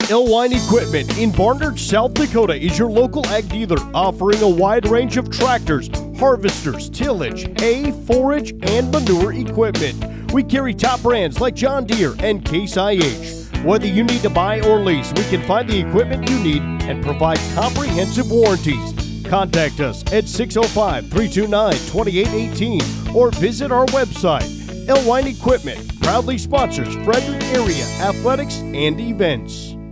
Elwine Equipment in Barnard, South Dakota is your local ag dealer offering a wide range of tractors, harvesters, tillage, hay, forage, and manure equipment. We carry top brands like John Deere and Case IH. Whether you need to buy or lease, we can find the equipment you need and provide comprehensive warranties. Contact us at 605-329-2818 or visit our website. Elwine Equipment proudly sponsors Frederick area athletics and events.